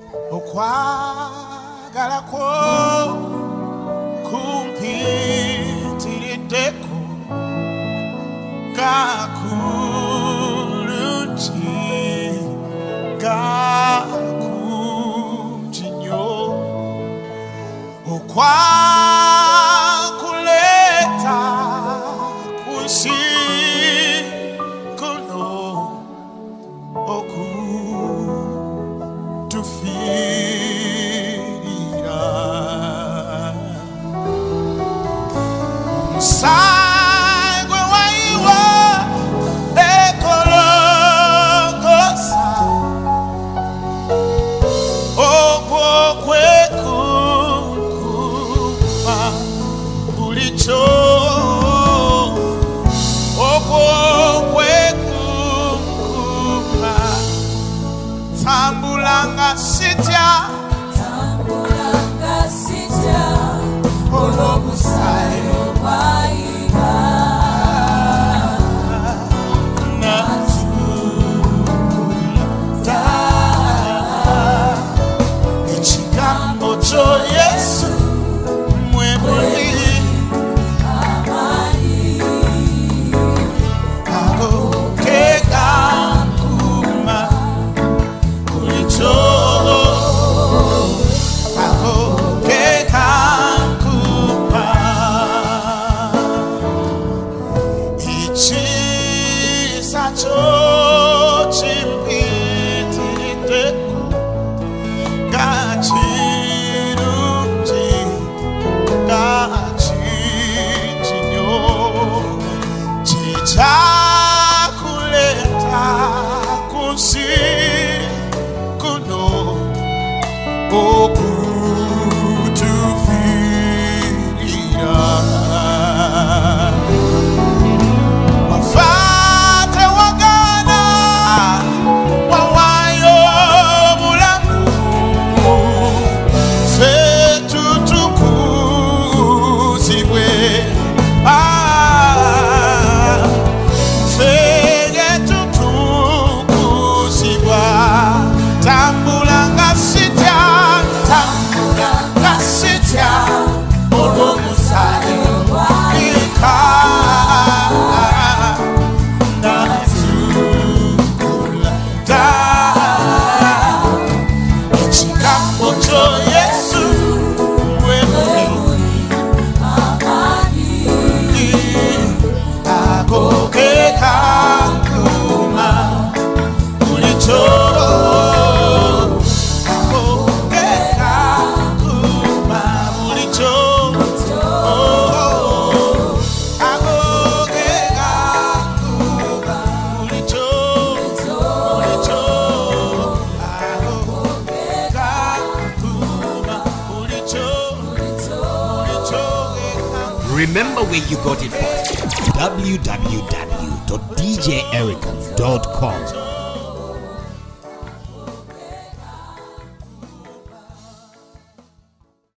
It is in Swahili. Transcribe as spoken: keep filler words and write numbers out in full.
okwagala kwo kumpitirideko gakulungi gakungi nnyo okwakuleta ku nsi kuno okutufirira omusaayi gwe wayiwa ekologosa ogwo kwekunkuma bulijjo ogwo kwekunkuma tambulanga sitya tambulanga sitya olw'omusaayi ogwayiwa natulata ekigambo kyo Yesu mwe muli amaanyi ago ke gankuma bulijjo ago ke gankuma ekisa kyo kimpitirideko gakirungi gakingi nnyo kikyakuleta ku nsi kuno okutufirira wafate wagana wawayo obulamu ffe tutukuzibwe Ah, ffe tutukuzibwa tambulanga sitya tambulanga sitya olw'omusaayi ogwayiwa natulata ekigambo kyo Yesu mwe muli amaanyi ago ke gankuma bulijjo ago ke gankuma bulijjo ago ke gankuma bulijjo bulijjo ago ke gankuma bulijjo bulijjo ke gankuma. Remember where you got it from. w w w dot d j erica dot com.